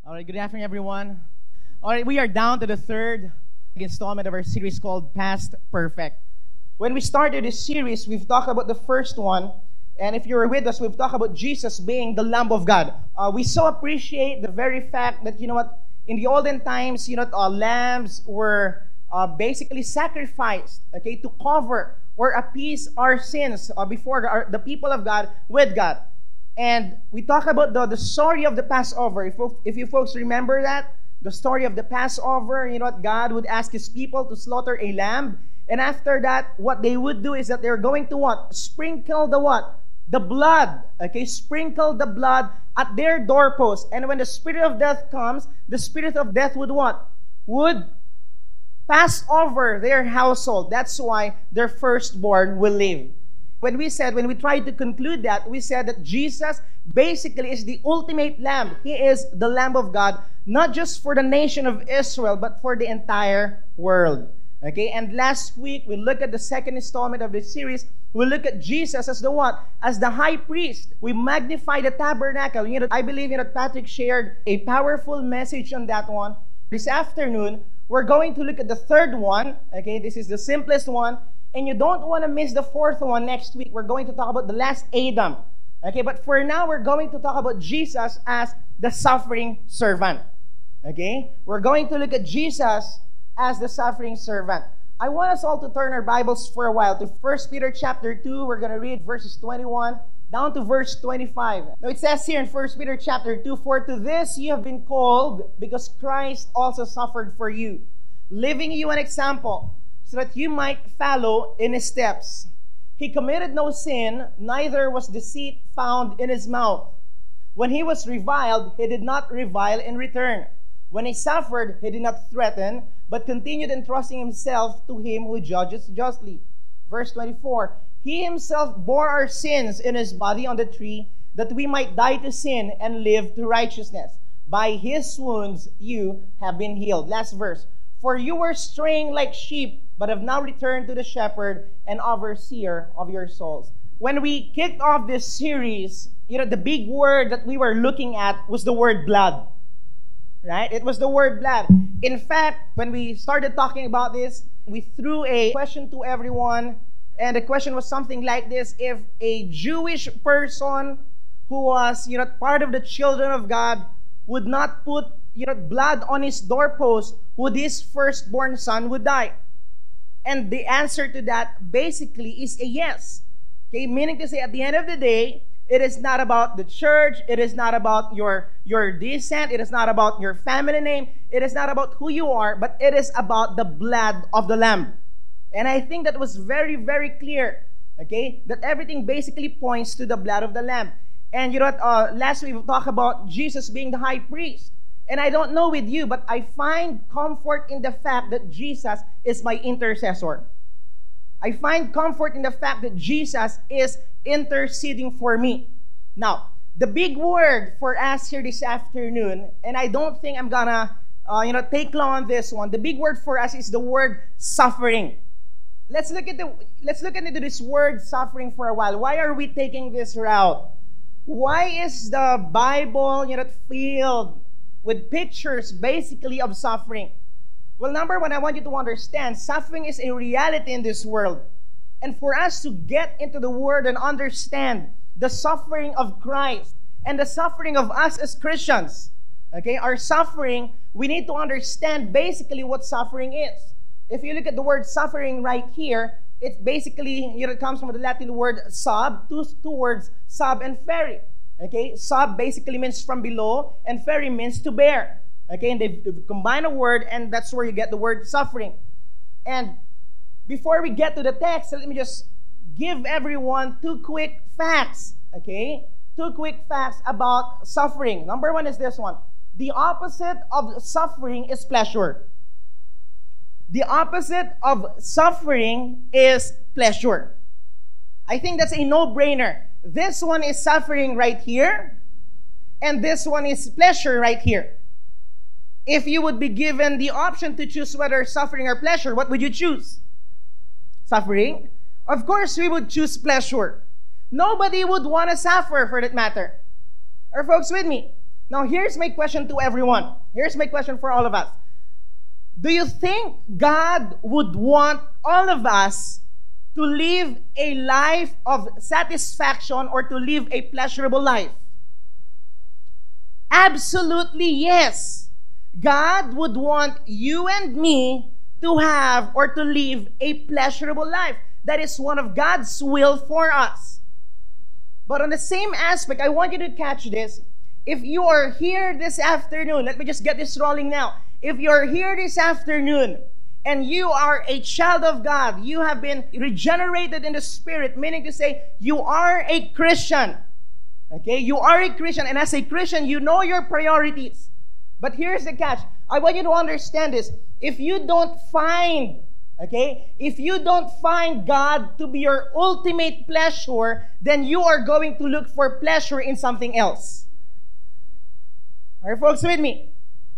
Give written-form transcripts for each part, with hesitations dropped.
All right, good afternoon, everyone. All right, we are down to the third installment of our series called Past Perfect. When we started this series, we've talked about the first one, and if you were with us, we've talked about Jesus being the Lamb of God. We so appreciate the very fact that, in the olden times, lambs were basically sacrificed, to cover or appease our sins before the people of God with God. And we talk about the story of the Passover. If you folks remember that, the story of the Passover, God would ask His people to slaughter a lamb. And after that, what they would do is that they're going to what? Sprinkle the what? The blood. Sprinkle the blood at their doorpost. And when the spirit of death comes, the spirit of death would what? Would pass over their household. That's why their firstborn will live. When we tried to conclude that, we said that Jesus basically is the ultimate lamb. He is the Lamb of God, not just for the nation of Israel, but for the entire world. And last week, we looked at the second installment of this series. We look at Jesus as the what? As the high priest. We magnify the tabernacle. I believe Patrick shared a powerful message on that one. This afternoon, we're going to look at the third one. This is the simplest one. And you don't want to miss the fourth one next week. We're going to talk about the last Adam. But for now, we're going to talk about Jesus as the suffering servant. We're going to look at Jesus as the suffering servant. I want us all to turn our Bibles for a while to 1 Peter chapter 2. We're going to read verses 21 down to verse 25. Now it says here in 1 Peter chapter 2, "For to this you have been called, because Christ also suffered for you, leaving you an example, so that you might follow in His steps. He committed no sin, neither was deceit found in His mouth. When He was reviled, He did not revile in return. When He suffered, He did not threaten, but continued entrusting Himself to Him who judges justly." Verse 24, "He Himself bore our sins in His body on the tree, that we might die to sin and live to righteousness. By His wounds you have been healed." Last verse, "For you were straying like sheep, but have now returned to the shepherd and overseer of your souls." When we kicked off this series, the big word that we were looking at was the word blood. Right? It was the word blood. In fact, when we started talking about this, we threw a question to everyone, and the question was something like this: if a Jewish person who was, part of the children of God would not put, blood on his doorpost, would his firstborn son would die? And the answer to that basically is a yes. Meaning to say, at the end of the day, it is not about the church. It is not about your descent. It is not about your family name. It is not about who you are, but it is about the blood of the Lamb. And I think that was very, very clear, that everything basically points to the blood of the Lamb. And last week we talked about Jesus being the high priest. And I don't know with you, but I find comfort in the fact that Jesus is my intercessor. I find comfort in the fact that Jesus is interceding for me. Now, the big word for us here this afternoon, and I don't think I'm gonna, take long on this one. The big word for us is the word suffering. Let's look into this word suffering for a while. Why are we taking this route? Why is the Bible, filled with pictures basically of suffering? Well, number one, I want you to understand, suffering is a reality in this world. And for us to get into the Word and understand the suffering of Christ and the suffering of us as Christians, our suffering, we need to understand basically what suffering is. If you look at the word suffering right here, it's basically, it comes from the Latin word sub, two words, sub and ferry. Sub basically means from below, and ferry means to bear. And they've combined a word, and that's where you get the word suffering. And before we get to the text, let me just give everyone two quick facts. Two quick facts about suffering. Number one is this one: the opposite of suffering is pleasure. The opposite of suffering is pleasure. I think that's a no-brainer. This one is suffering right here, and this one is pleasure right here. If you would be given the option to choose whether suffering or pleasure, what would you choose? Suffering? Of course, we would choose pleasure. Nobody would want to suffer, for that matter. Are folks with me? Now, here's my question to everyone. Here's my question for all of us. Do you think God would want all of us to live a life of satisfaction or to live a pleasurable life? Absolutely yes. God would want you and me to have or to live a pleasurable life. That is one of God's will for us. But on the same aspect, I want you to catch this. If you are here this afternoon, let me just get this rolling now. If you're here this afternoon and you are a child of God, you have been regenerated in the Spirit, meaning to say you are a Christian. Okay, you are a Christian, and as a Christian, you know your priorities. But here's the catch. I want you to understand this. If you don't find God to be your ultimate pleasure, then you are going to look for pleasure in something else. Are you folks with me?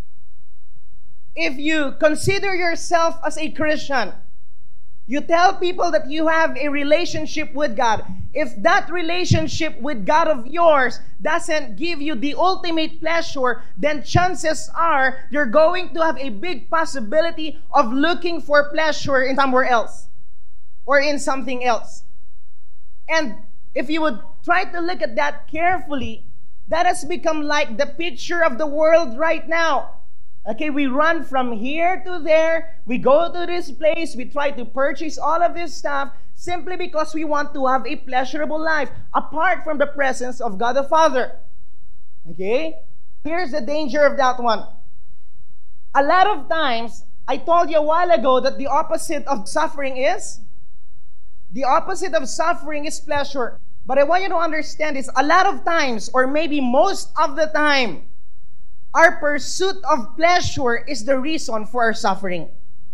If you consider yourself as a Christian, you tell people that you have a relationship with God. If that relationship with God of yours doesn't give you the ultimate pleasure, then chances are you're going to have a big possibility of looking for pleasure in somewhere else or in something else. And if you would try to look at that carefully, that has become like the picture of the world right now. Okay, we run from here to there. We go to this place. We try to purchase all of this stuff simply because we want to have a pleasurable life apart from the presence of God the Father. Okay? Here's the danger of that one. A lot of times, I told you a while ago that the opposite of suffering is? The opposite of suffering is pleasure. But I want you to understand this. A lot of times, or maybe most of the time, our pursuit of pleasure is the reason for our suffering.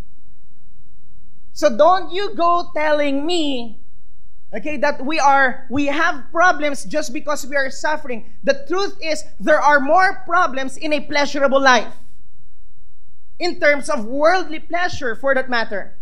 So don't you go telling me, okay, that we have problems just because we are suffering. The truth is, there are more problems in a pleasurable life. In terms of worldly pleasure, for that matter.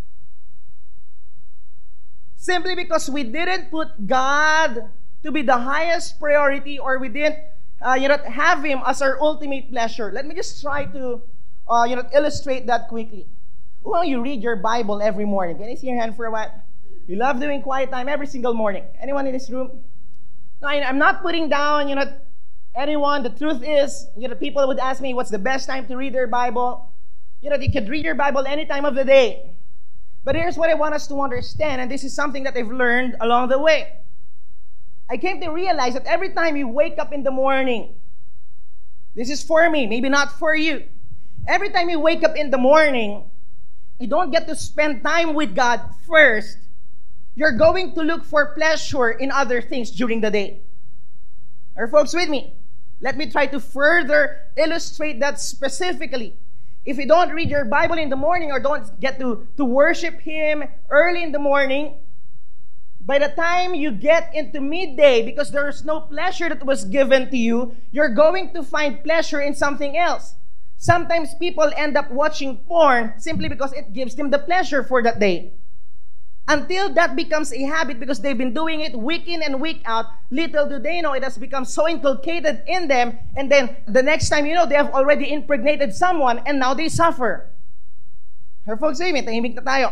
Simply because we didn't put God to be the highest priority, or we didn't have Him as our ultimate pleasure. Let me just try to illustrate that quickly. Well, you read your Bible every morning. Can I see your hand for a while? You love doing quiet time every single morning. Anyone in this room? No, I'm not putting down anyone. The truth is, people would ask me what's the best time to read their Bible. You could read your Bible any time of the day. But here's what I want us to understand, and this is something that I've learned along the way. I came to realize that every time you wake up in the morning, this is for me, maybe not for you. Every time you wake up in the morning, you don't get to spend time with God first. You're going to look for pleasure in other things during the day. Are folks with me? Let me try to further illustrate that specifically. If you don't read your Bible in the morning or don't get to worship Him early in the morning, by the time you get into midday, because there is no pleasure that was given to you, you're going to find pleasure in something else. Sometimes people end up watching porn simply because it gives them the pleasure for that day. Until that becomes a habit because they've been doing it week in and week out, little do they know it has become so inculcated in them, and then the next time you know, they have already impregnated someone and now they suffer. Her folks say, tahimik na tayo.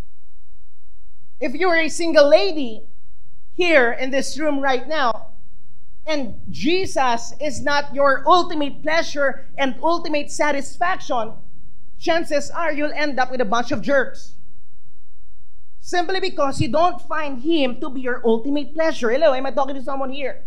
If you're a single lady here in this room right now, and Jesus is not your ultimate pleasure and ultimate satisfaction, chances are you'll end up with a bunch of jerks. Simply because you don't find Him to be your ultimate pleasure. Hello, am I talking to someone here?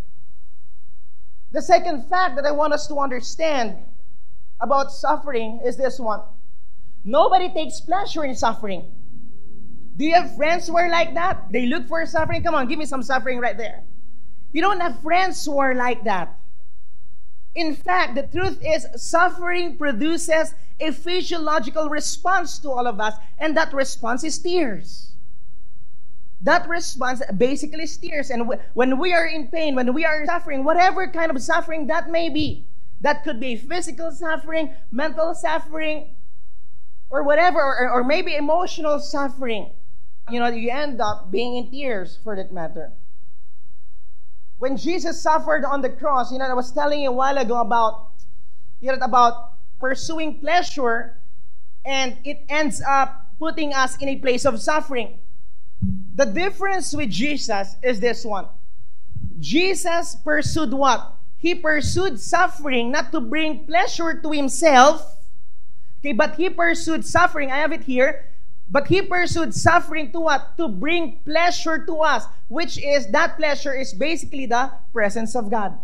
The second fact that I want us to understand about suffering is this one. Nobody takes pleasure in suffering. Do you have friends who are like that? They look for suffering. Come on, give me some suffering right there. You don't have friends who are like that. In fact, the truth is, suffering produces a physiological response to all of us, and that response is tears. That response basically is tears. And when we are in pain, when we are suffering, whatever kind of suffering that may be, that could be physical suffering, mental suffering, or whatever, or maybe emotional suffering, you end up being in tears for that matter. When Jesus suffered on the cross, I was telling you a while ago about about pursuing pleasure, and it ends up putting us in a place of suffering. The difference with Jesus is this one. Jesus pursued what? He pursued suffering not to bring pleasure to himself, okay, but he pursued suffering. I have it here. But he pursued suffering to what? To bring pleasure to us, which is, that pleasure is basically the presence of God.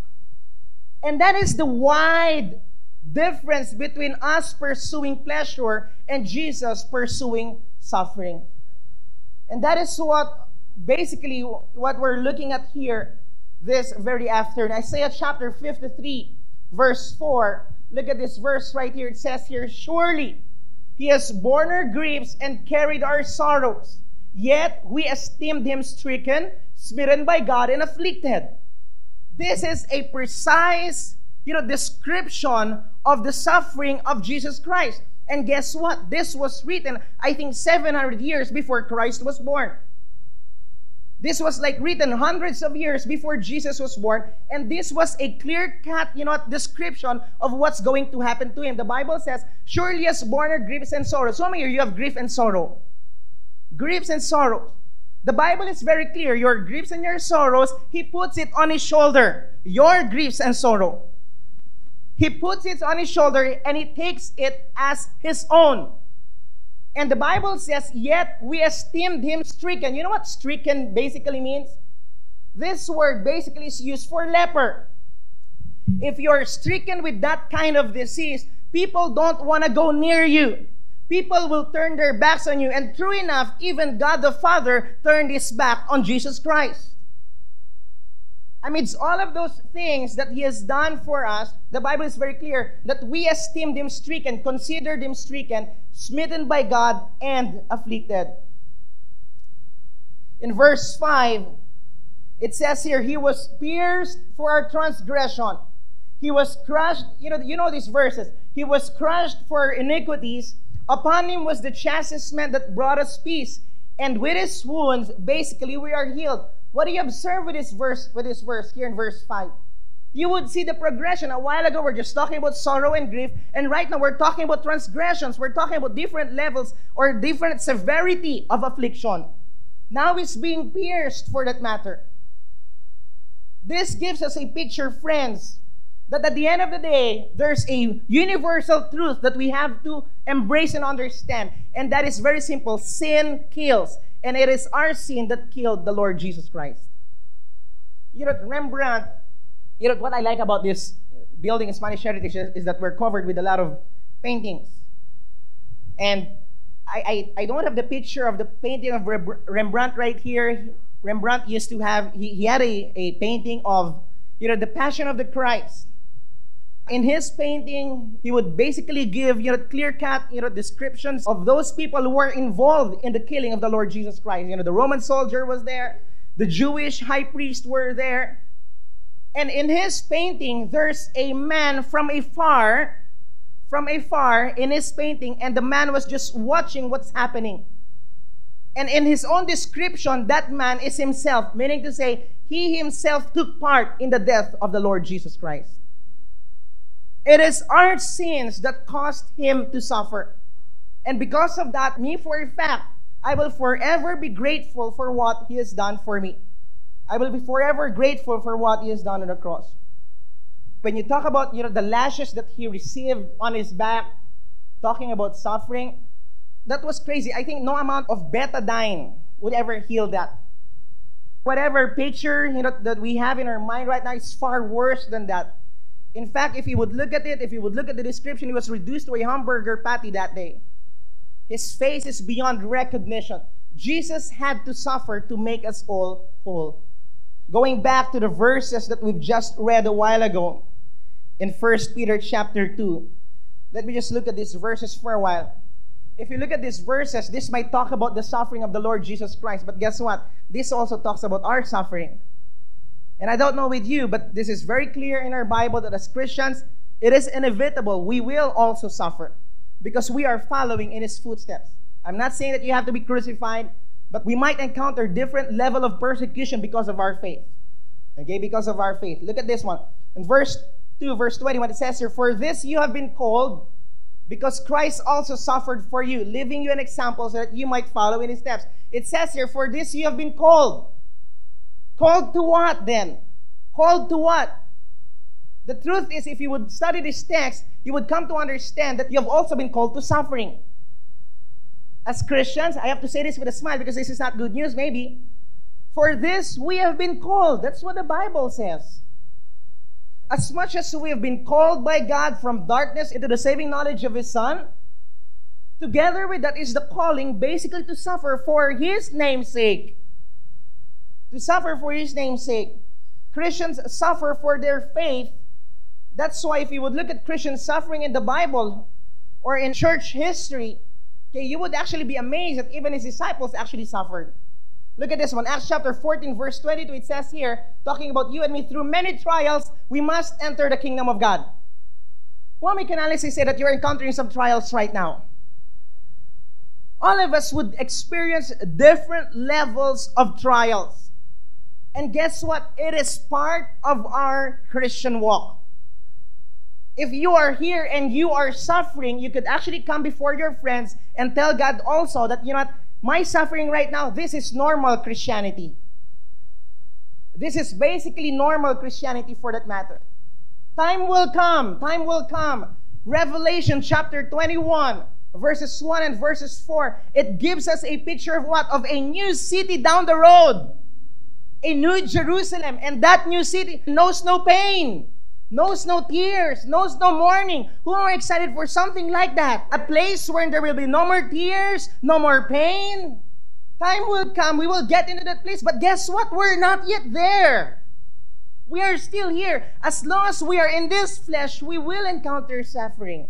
And that is the wide difference between us pursuing pleasure and Jesus pursuing suffering. And that is what basically what we're looking at here this very afternoon. Isaiah chapter 53, verse 4. Look at this verse right here. It says here, surely he has borne our griefs and carried our sorrows. Yet we esteemed him stricken, smitten by God, and afflicted. This is a precise, description of the suffering of Jesus Christ. And guess what? This was written, I think, 700 years before Christ was born. This was written hundreds of years before Jesus was born. And this was a clear-cut, description of what's going to happen to him. The Bible says, surely he has borne our griefs and sorrows. So many of you have grief and sorrow. Griefs and sorrows. The Bible is very clear. Your griefs and your sorrows, he puts it on his shoulder. Your griefs and sorrow. He puts it on his shoulder and he takes it as his own. And the Bible says, yet we esteemed him stricken. You know what stricken basically means? This word basically is used for leper. If you're stricken with that kind of disease, people don't want to go near you. People will turn their backs on you. And true enough, even God the Father turned his back on Jesus Christ. Amidst all of those things that he has done for us, the Bible is very clear that we esteemed him stricken, considered him stricken, smitten by God, and afflicted. In verse 5, it says here, he was pierced for our transgression. He was crushed. You know these verses. He was crushed for our iniquities. Upon him was the chastisement that brought us peace. And with his wounds, basically, we are healed. What do you observe with this verse here in verse 5? You would see the progression. A while ago, we're just talking about sorrow and grief. And right now, we're talking about transgressions. We're talking about different levels or different severity of affliction. Now he's being pierced for that matter. This gives us a picture, friends, that at the end of the day, there's a universal truth that we have to embrace and understand. And that is very simple. Sin kills. And it is our sin that killed the Lord Jesus Christ. Rembrandt, what I like about this building in Spanish Heritage is that we're covered with a lot of paintings. And I don't have the picture of the painting of Rembrandt right here. Rembrandt used to have, he had a painting of, the Passion of the Christ. In his painting, he would basically give, clear-cut, descriptions of those people who were involved in the killing of the Lord Jesus Christ. The Roman soldier was there. The Jewish high priest were there. And in his painting, there's a man from afar in his painting, and the man was just watching what's happening. And in his own description, that man is himself, meaning to say, he himself took part in the death of the Lord Jesus Christ. It is our sins that caused him to suffer. And because of that, me for a fact, I will forever be grateful for what he has done for me. I will be forever grateful for what he has done on the cross. When you talk about, the lashes that he received on his back, talking about suffering, that was crazy. I think no amount of betadine would ever heal that. Whatever picture, that we have in our mind right now is far worse than that. In fact, if you would look at the description, he was reduced to a hamburger patty that day. His face is beyond recognition. Jesus had to suffer to make us all whole. Going back to the verses that we've just read a while ago in 1 Peter chapter 2. Let me just look at these verses for a while. If you look at these verses, this might talk about the suffering of the Lord Jesus Christ. But guess what? This also talks about our suffering. And I don't know with you, but this is very clear in our Bible that as Christians, it is inevitable. We will also suffer because we are following in his footsteps. I'm not saying that you have to be crucified, but we might encounter different level of persecution because of our faith. Okay, because of our faith. Look at this one. In verse 2, verse 21, it says here, "For this you have been called, because Christ also suffered for you, leaving you an example so that you might follow in his steps." It says here, "For this you have been called." Called to what then? Called to what? The truth is, if you would study this text, you would come to understand that you have also been called to suffering. As Christians, I have to say this with a smile because this is not good news maybe. For this we have been called. That's what the Bible says. As much as we have been called by God from darkness into the saving knowledge of His Son, together with that is the calling basically to suffer for His name's sake. To suffer for His name's sake. Christians suffer for their faith. That's why if you would look at Christians suffering in the Bible or in church history, okay, you would actually be amazed that even His disciples actually suffered. Look at this one. Acts chapter 14, verse 22, it says here, talking about you and me, through many trials, we must enter the kingdom of God. Well, we can honestly say that you're encountering some trials right now. All of us would experience different levels of trials. And guess what? It is part of our Christian walk. If you are here and you are suffering, you could actually come before your friends and tell God also that, you know what, my suffering right now, this is normal Christianity. This is basically normal Christianity for that matter. Time will come. Time will come. Revelation chapter 21, verses 1 and verses 4. It gives us a picture of what? Of a new city down the road. A new Jerusalem. And that new city knows no pain. Knows no tears, knows no mourning. Who are excited for something like that? A place where there will be no more tears, no more pain. Time will come, we will get into that place. But guess what? We're not yet there. We are still here. As long as we are in this flesh, we will encounter suffering.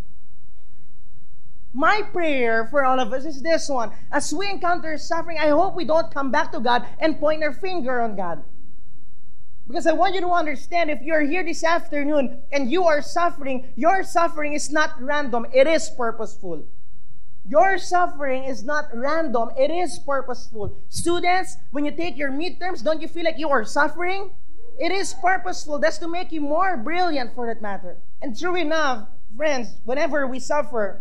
My prayer for all of us is this one. As we encounter suffering, I hope we don't come back to God and point our finger on God. Because I want you to understand, if you're here this afternoon and you are suffering, your suffering is not random, it is purposeful. Your suffering is not random, it is purposeful. Students, when you take your midterms, don't you feel like you are suffering? It is purposeful. That's to make you more brilliant for that matter. And true enough, friends, whenever we suffer,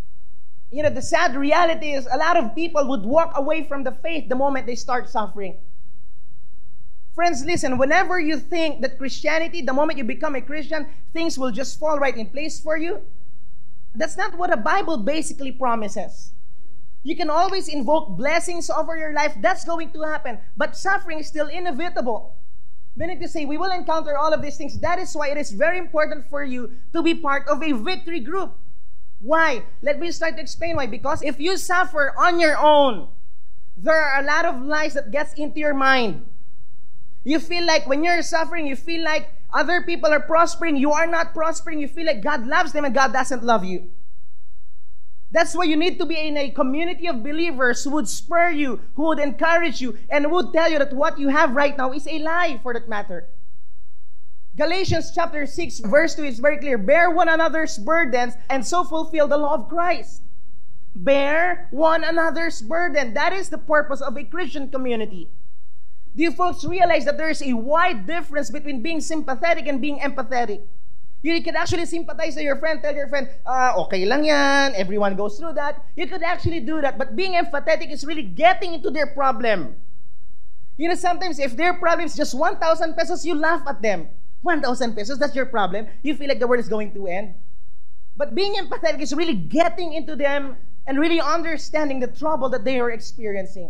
you know, the sad reality is a lot of people would walk away from the faith the moment they start suffering. Friends, listen, whenever you think that Christianity, the moment you become a Christian, things will just fall right in place for you, that's not what the Bible basically promises. You can always invoke blessings over your life. That's going to happen. But suffering is still inevitable. Meaning to say, we will encounter all of these things. That is why it is very important for you to be part of a victory group. Why? Let me start to explain why. Because if you suffer on your own, there are a lot of lies that gets into your mind. You feel like when you're suffering, you feel like other people are prospering, you are not prospering, you feel like God loves them and God doesn't love you. That's why you need to be in a community of believers who would spur you, who would encourage you, and would tell you that what you have right now is a lie for that matter. Galatians chapter 6 verse 2 is very clear. Bear one another's burdens and so fulfill the law of Christ. Bear one another's burden. That is the purpose of a Christian community. Do you folks realize that there is a wide difference between being sympathetic and being empathetic? You can actually sympathize to your friend, tell your friend, okay lang yan, everyone goes through that. You could actually do that, but being empathetic is really getting into their problem. You know, sometimes if their problem is just 1,000 pesos, you laugh at them. 1,000 pesos, that's your problem. You feel like the world is going to end. But being empathetic is really getting into them and really understanding the trouble that they are experiencing.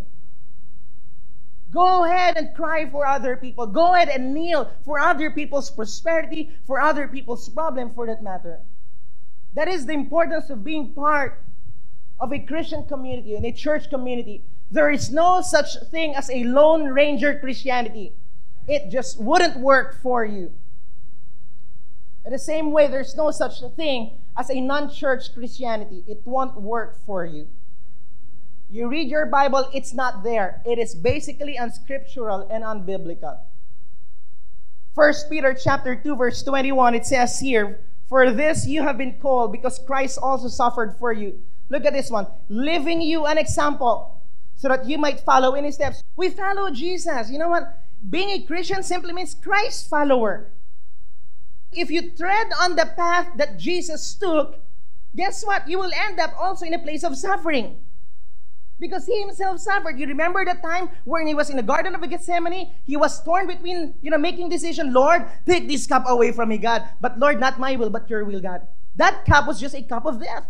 Go ahead and cry for other people. Go ahead and kneel for other people's prosperity, for other people's problem, for that matter. That is the importance of being part of a Christian community and a church community. There is no such thing as a Lone Ranger Christianity. It just wouldn't work for you. In the same way, there's no such thing as a non-church Christianity. It won't work for you. You read your Bible, it's not there. It is basically unscriptural and unbiblical. 1 Peter chapter 2, verse 21, it says here, for this you have been called, because Christ also suffered for you. Look at this one. Leaving you an example, so that you might follow in his steps. We follow Jesus. You know what? Being a Christian simply means Christ follower. If you tread on the path that Jesus took, guess what? You will end up also in a place of suffering. Because he himself suffered. You remember the time when he was in the Garden of Gethsemane? He was torn between, making decision. Lord, take this cup away from me, God. But Lord, not my will, but your will, God. That cup was just a cup of death.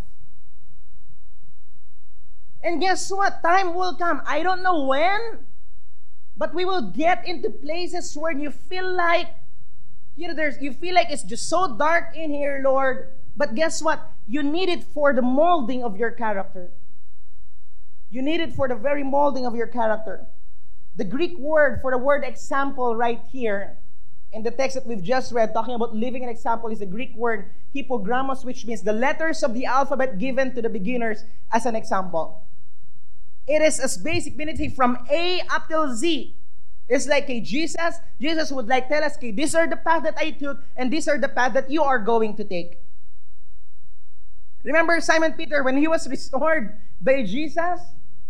And guess what? Time will come. I don't know when, but we will get into places where you feel like, you feel like it's just so dark in here, Lord. But guess what? You need it for the molding of your character. You need it for the very molding of your character. The Greek word for the word example right here in the text that we've just read, talking about living an example, is the Greek word hypogrammos, which means the letters of the alphabet given to the beginners as an example. It is as basic meaning from A up till Z. It's like, okay, Jesus would like tell us, okay, these are the path that I took, and these are the path that you are going to take. Remember Simon Peter, when he was restored by Jesus?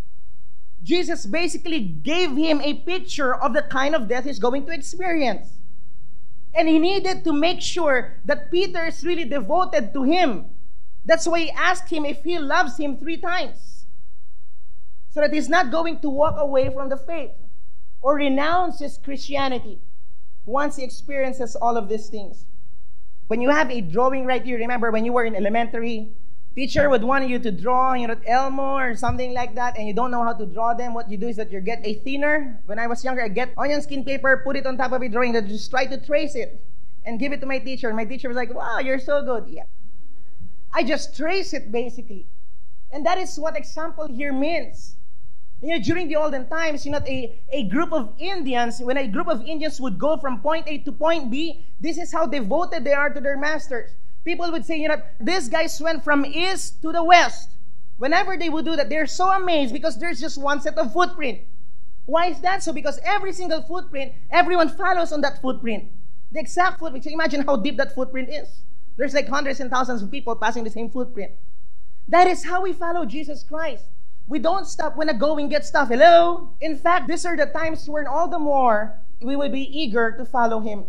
Jesus basically gave him a picture of the kind of death he's going to experience. And he needed to make sure that Peter is really devoted to him. That's why he asked him if he loves him 3 times. So that he's not going to walk away from the faith or renounce his Christianity once he experiences all of these things. When you have a drawing right here, remember when you were in elementary, teacher would want you to draw, Elmo or something like that, and you don't know how to draw them. What you do is that you get a thinner. When I was younger, I get onion skin paper, put it on top of a drawing, and just try to trace it and give it to my teacher. And my teacher was like, wow, you're so good. Yeah. I just trace it basically. And that is what example here means. During the olden times, a group of Indians, when a group of Indians would go from point A to point B, this is how devoted they are to their masters. People would say, these guys went from east to the west. Whenever they would do that, they're so amazed because there's just one set of footprint. Why is that so? Because every single footprint, everyone follows on that footprint. The exact footprint. So imagine how deep that footprint is. There's like hundreds and thousands of people passing the same footprint. That is how we follow Jesus Christ. We don't stop when the going gets tough. Hello? In fact, these are the times when all the more we will be eager to follow Him.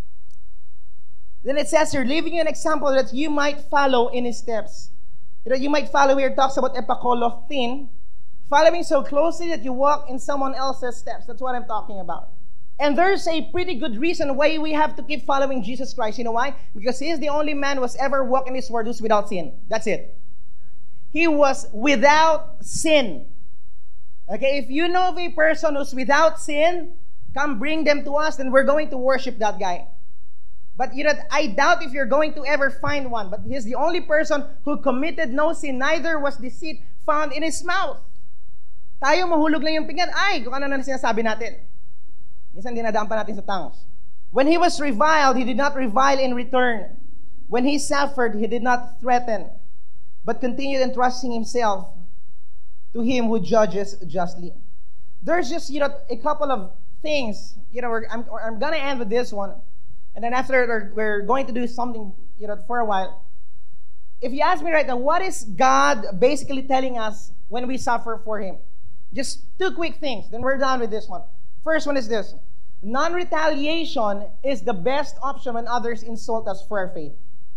Then it says here, leaving you an example that you might follow in His steps. You might follow here, talks about epakolothin, following so closely that you walk in someone else's steps. That's what I'm talking about. And there's a pretty good reason why we have to keep following Jesus Christ. You know why? Because He is the only man who has ever walked in this world who's without sin. That's it. He was without sin. Okay, if you know of a person who's without sin, come bring them to us, then we're going to worship that guy. But I doubt if you're going to ever find one. But he's the only person who committed no sin, neither was deceit found in his mouth. Tayo mahulog lang yung pinggan. Ay, kung ano na sinasabi natin. Minsan dinadaan pa natin sa tongues. When he was reviled, he did not revile in return. When he suffered, he did not threaten, but continued entrusting himself to Him who judges justly. There's just, a couple of things. I'm going to end with this one. And then after, we're going to do something, for a while. If you ask me right now, what is God basically telling us when we suffer for Him? Just 2 quick things. Then we're done with this one. First one is this. Non-retaliation is the best option when others insult us for our faith.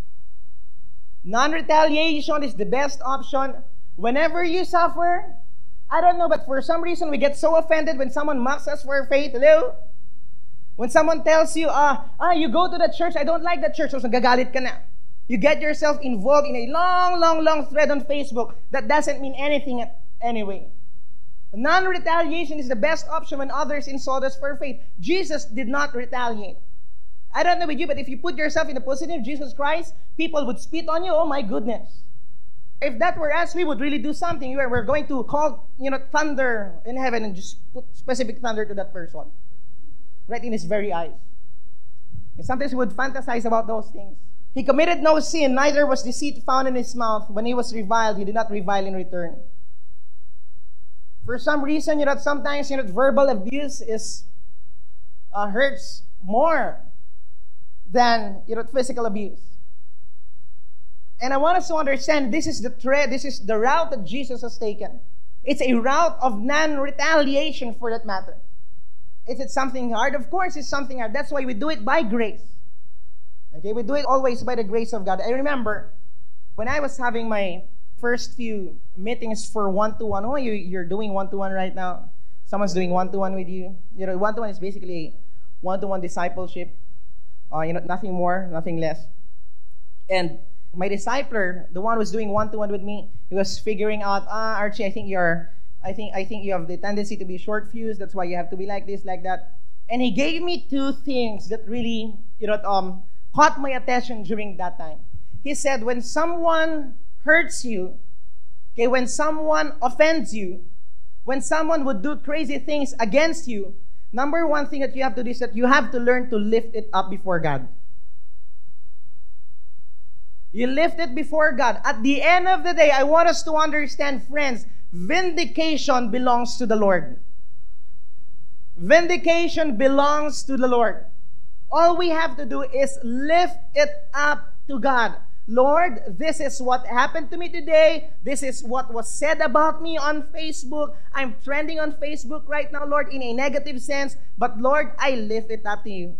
Non-retaliation is the best option whenever you suffer. I don't know, but for some reason we get so offended when someone mocks us for our faith. Hello? When someone tells you, you go to that church, I don't like that church, so nagagalit ka na. You get yourself involved in a long thread on Facebook that doesn't mean anything anyway. Non-retaliation is the best option when others insult us for faith. Jesus did not retaliate. I don't know with you, but if you put yourself in the position of Jesus Christ, people would spit on you. Oh my goodness. If that were us, we would really do something. We're going to call, thunder in heaven and just put specific thunder to that person. Right in his very eyes. And sometimes we would fantasize about those things. He committed no sin, neither was deceit found in his mouth. When he was reviled, he did not revile in return. For some reason, sometimes, verbal abuse hurts more than, physical abuse. And I want us to understand this is the route that Jesus has taken. It's a route of non-retaliation for that matter. Is it something hard? Of course it's something hard. That's why we do it by grace. Okay, we do it always by the grace of God. I remember when I was having my first few meetings for one-to-one. Oh, you're doing one-to-one right now. Someone's doing one-to-one with you. You know, one-to-one is basically one-to-one discipleship. Nothing more, nothing less. And my discipler, the one who was doing one-to-one with me, he was figuring out, Archie, I think you have the tendency to be short-fused. That's why you have to be like this, like that. And he gave me two things that really, caught my attention during that time. He said, when someone hurts you, okay, when someone offends you, when someone would do crazy things against you, number one thing that you have to do is that you have to learn to lift it up before God. You lift it before God. At the end of the day, I want us to understand, friends, vindication belongs to the Lord. Vindication belongs to the Lord. All we have to do is lift it up to God. Lord, this is what happened to me today. This is what was said about me on Facebook. I'm trending on Facebook right now, Lord, in a negative sense. But Lord, I lift it up to you.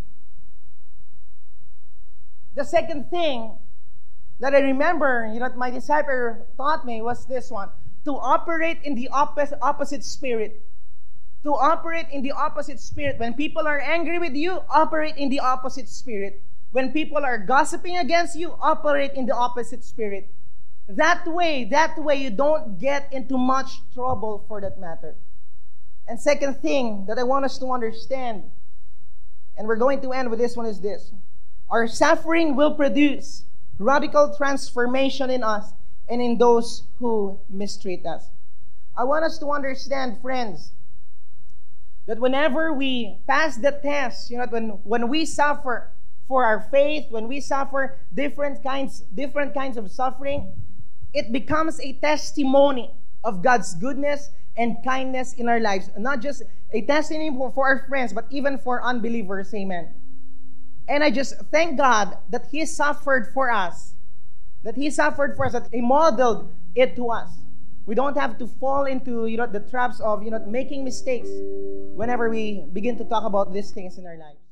The second thing that I remember, my disciple taught me was this one. To operate in the opposite spirit. To operate in the opposite spirit. When people are angry with you, operate in the opposite spirit. When people are gossiping against you, operate in the opposite spirit. That way, you don't get into much trouble for that matter. And second thing that I want us to understand, and we're going to end with this one, is this. Our suffering will produce radical transformation in us and in those who mistreat us. I want us to understand, friends, that whenever we pass the test, when we suffer for our faith, when we suffer different kinds of suffering, it becomes a testimony of God's goodness and kindness in our lives. Not just a testimony for our friends, but even for unbelievers. Amen. And I just thank God that He suffered for us. That He modeled it to us. We don't have to fall into the traps of making mistakes whenever we begin to talk about these things in our lives.